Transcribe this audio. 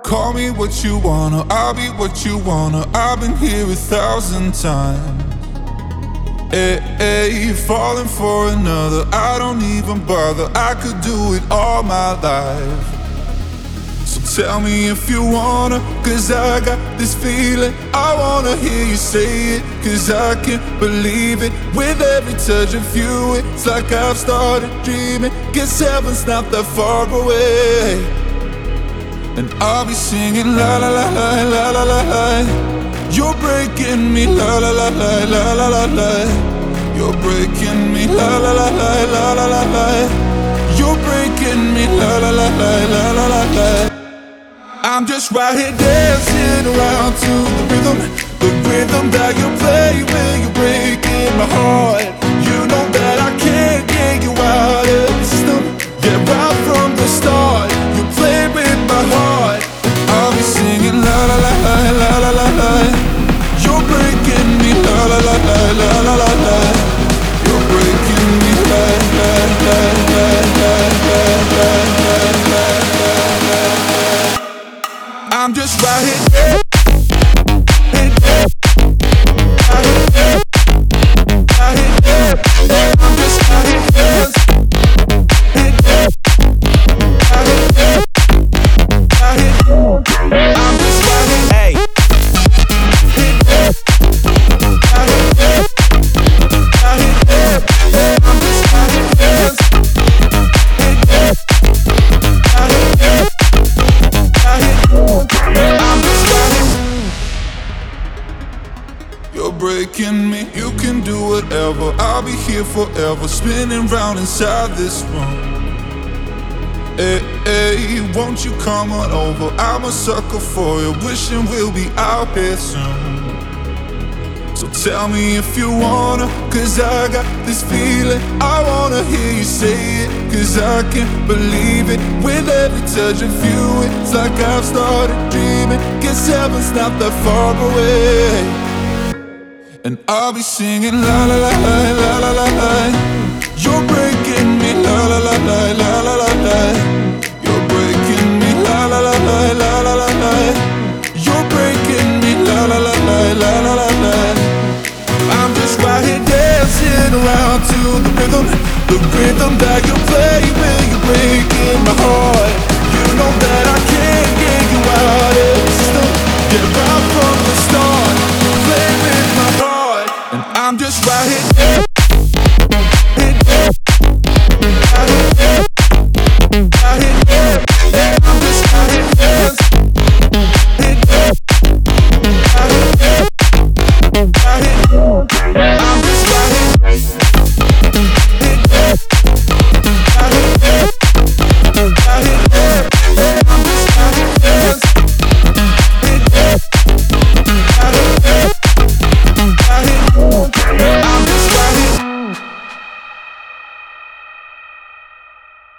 Call me what you wanna, I'll be what you wanna. I've been here 1,000 times. Hey, falling for another, I don't even bother. I could do it all my life. So tell me if you wanna, cause I got this feeling. I wanna hear you say it, cause I can't believe it. With every touch of you, it's like I've started dreaming. Guess heaven's not that far away. And I'll be singing la la la la la la la la. You're breaking me la la la la la la la la. You're breaking me la la la la la la la la. You're breaking me la la la la la la la la. I'm just right here dancing around to the rhythm that you play when you're breaking my heart. You know that I can't get you out of the system. Yeah, right from the start, you play with my heart. I'll be singing la la la la la la la la. You're breaking me la la la la la la la la. You're breaking me la la la la la la la la la. I'm just right here. I'm just right here. Hey. You're breaking me, you can do whatever. I'll be here forever, spinning round inside this room. Hey, won't you come on over? I'm a sucker for you, wishing we'll be out here soon. So tell me if you wanna, cause I got this feeling. I wanna hear you say it, cause I can't believe it. With every touch of you, it's like I've started dreaming. Guess heaven's not that far away. And I'll be singing la la la la la la la la. You're breaking me la la la la la la la la. You're breaking me la la la la la la la la. You're breaking me la la la la la la la la. I'm just right here dancing around to the rhythm that you play when you're breaking my heart. You know that I can't get you out of the system. Get right from the start, you play with my heart. And I'm just right here. I'm just right here. I'm just right here.